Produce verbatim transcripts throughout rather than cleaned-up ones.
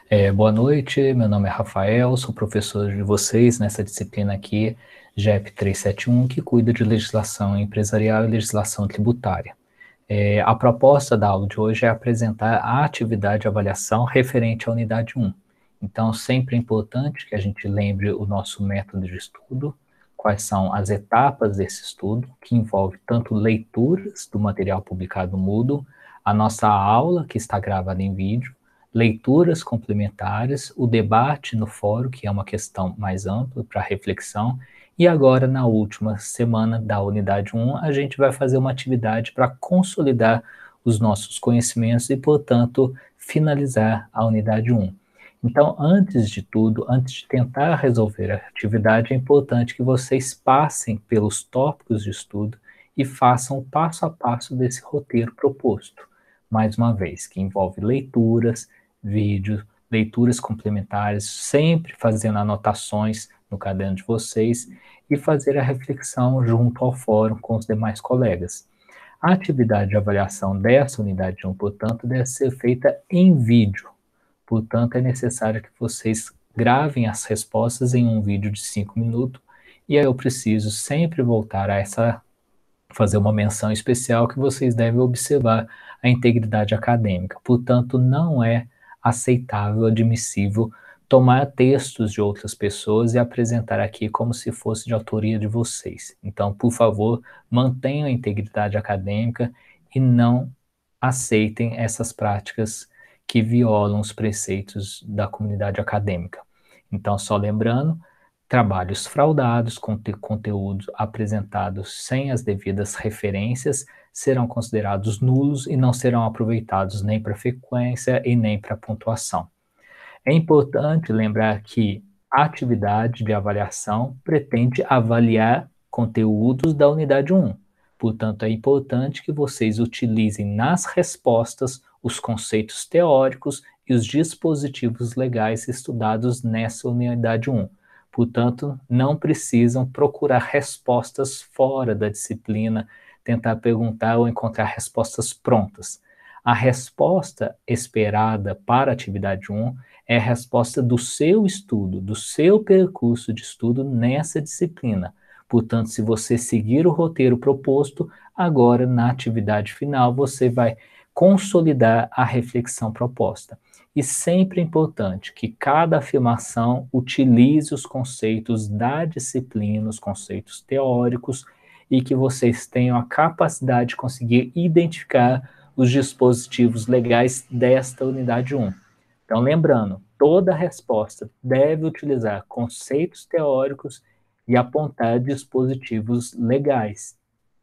É, boa noite, meu nome é Rafael, sou professor de vocês nessa disciplina aqui, G E P trezentos e setenta e um, que cuida de legislação empresarial e legislação tributária. É, a proposta da aula de hoje é apresentar a atividade de avaliação referente à unidade um. Então, sempre é importante que a gente lembre o nosso método de estudo, quais são as etapas desse estudo, que envolve tanto leituras do material publicado no Moodle, a nossa aula, que está gravada em vídeo, leituras complementares, o debate no fórum, que é uma questão mais ampla para reflexão, e agora, na última semana da unidade um, a gente vai fazer uma atividade para consolidar os nossos conhecimentos e, portanto, finalizar a unidade um. Então, antes de tudo, antes de tentar resolver a atividade, é importante que vocês passem pelos tópicos de estudo e façam o passo a passo desse roteiro proposto. Mais uma vez, que envolve leituras, vídeos, leituras complementares, sempre fazendo anotações no caderno de vocês e fazer a reflexão junto ao fórum com os demais colegas. A atividade de avaliação dessa unidade um, portanto, deve ser feita em vídeo. Portanto, é necessário que vocês gravem as respostas em um vídeo de cinco minutos, e aí eu preciso sempre voltar a essa, fazer uma menção especial que vocês devem observar a integridade acadêmica. Portanto, não é aceitável, admissível, tomar textos de outras pessoas e apresentar aqui como se fosse de autoria de vocês. Então, por favor, mantenham a integridade acadêmica e não aceitem essas práticas que violam os preceitos da comunidade acadêmica. Então, só lembrando, trabalhos fraudados, conteúdos apresentados sem as devidas referências, serão considerados nulos e não serão aproveitados nem para frequência e nem para pontuação. É importante lembrar que a atividade de avaliação pretende avaliar conteúdos da unidade um. Portanto, é importante que vocês utilizem nas respostas os conceitos teóricos e os dispositivos legais estudados nessa unidade um. Portanto, não precisam procurar respostas fora da disciplina, tentar perguntar ou encontrar respostas prontas. A resposta esperada para a atividade um é a resposta do seu estudo, do seu percurso de estudo nessa disciplina. Portanto, se você seguir o roteiro proposto, agora na atividade final você vai consolidar a reflexão proposta. E sempre é importante que cada afirmação utilize os conceitos da disciplina, os conceitos teóricos, e que vocês tenham a capacidade de conseguir identificar os dispositivos legais desta unidade um. Então, lembrando, toda resposta deve utilizar conceitos teóricos e apontar dispositivos legais.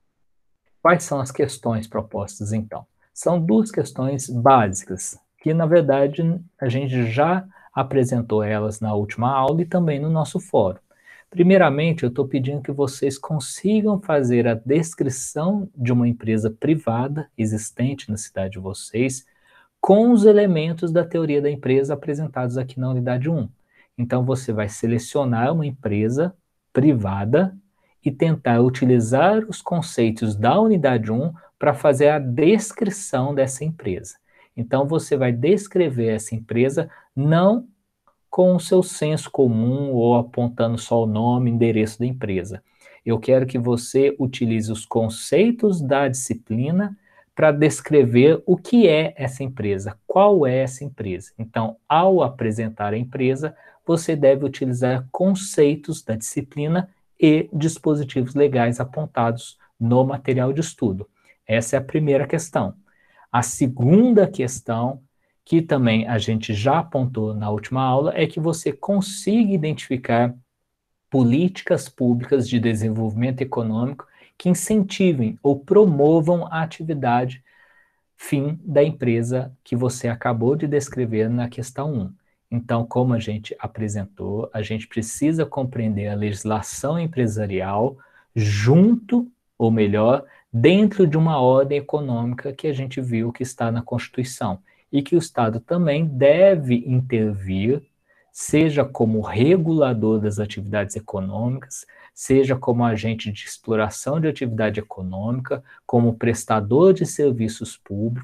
Quais são as questões propostas, então? São duas questões básicas, que, na verdade, a gente já apresentou elas na última aula e também no nosso fórum. Primeiramente, eu estou pedindo que vocês consigam fazer a descrição de uma empresa privada existente na cidade de vocês, com os elementos da teoria da empresa apresentados aqui na unidade um. Então, você vai selecionar uma empresa privada e tentar utilizar os conceitos da unidade um para fazer a descrição dessa empresa. Então, você vai descrever essa empresa não com o seu senso comum ou apontando só o nome, endereço da empresa. Eu quero que você utilize os conceitos da disciplina para descrever o que é essa empresa, qual é essa empresa. Então, ao apresentar a empresa, você deve utilizar conceitos da disciplina e dispositivos legais apontados no material de estudo. Essa é a primeira questão. A segunda questão, que também a gente já apontou na última aula, é que você consiga identificar políticas públicas de desenvolvimento econômico que incentivem ou promovam a atividade fim da empresa que você acabou de descrever na questão um. Então, como a gente apresentou, a gente precisa compreender a legislação empresarial junto, ou melhor, dentro de uma ordem econômica que a gente viu que está na Constituição, e que o Estado também deve intervir, seja como regulador das atividades econômicas, seja como agente de exploração de atividade econômica, como prestador de serviços públicos,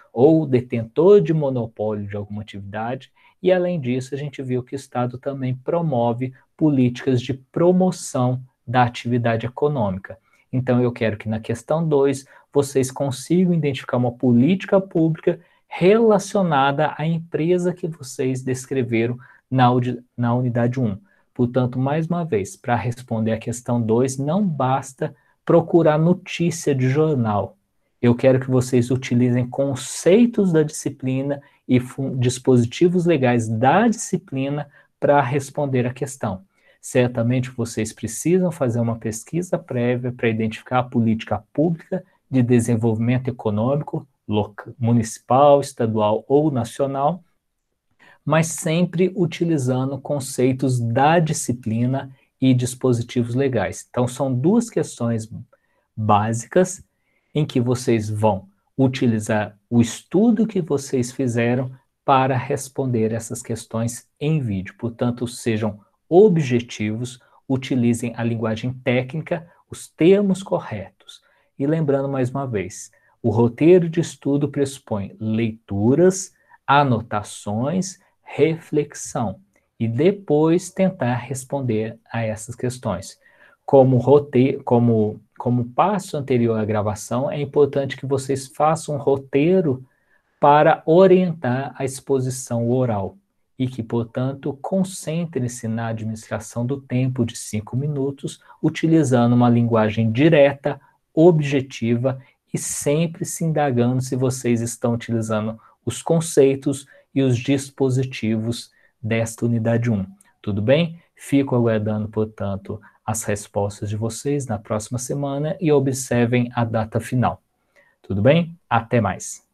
ou detentor de monopólio de alguma atividade, e além disso a gente viu que o Estado também promove políticas de promoção da atividade econômica. Então eu quero que na questão dois vocês consigam identificar uma política pública relacionada à empresa que vocês descreveram na, na unidade um. Portanto, mais uma vez, para responder a questão dois, não basta procurar notícia de jornal. Eu quero que vocês utilizem conceitos da disciplina e dispositivos legais da disciplina para responder a questão. Certamente vocês precisam fazer uma pesquisa prévia para identificar a política pública de desenvolvimento econômico, local, municipal, estadual ou nacional, mas sempre utilizando conceitos da disciplina e dispositivos legais. Então, são duas questões básicas em que vocês vão utilizar o estudo que vocês fizeram para responder essas questões em vídeo. Portanto, sejam objetivos, utilizem a linguagem técnica, os termos corretos. E lembrando mais uma vez, o roteiro de estudo pressupõe leituras, anotações, reflexão e depois tentar responder a essas questões. Como roteiro, como, como passo anterior à gravação, é importante que vocês façam um roteiro para orientar a exposição oral e que, portanto, concentrem-se na administração do tempo de cinco minutos, utilizando uma linguagem direta, objetiva e sempre se indagando se vocês estão utilizando os conceitos e os dispositivos desta unidade um. Tudo bem? Fico aguardando, portanto, as respostas de vocês na próxima semana e observem a data final. Tudo bem? Até mais!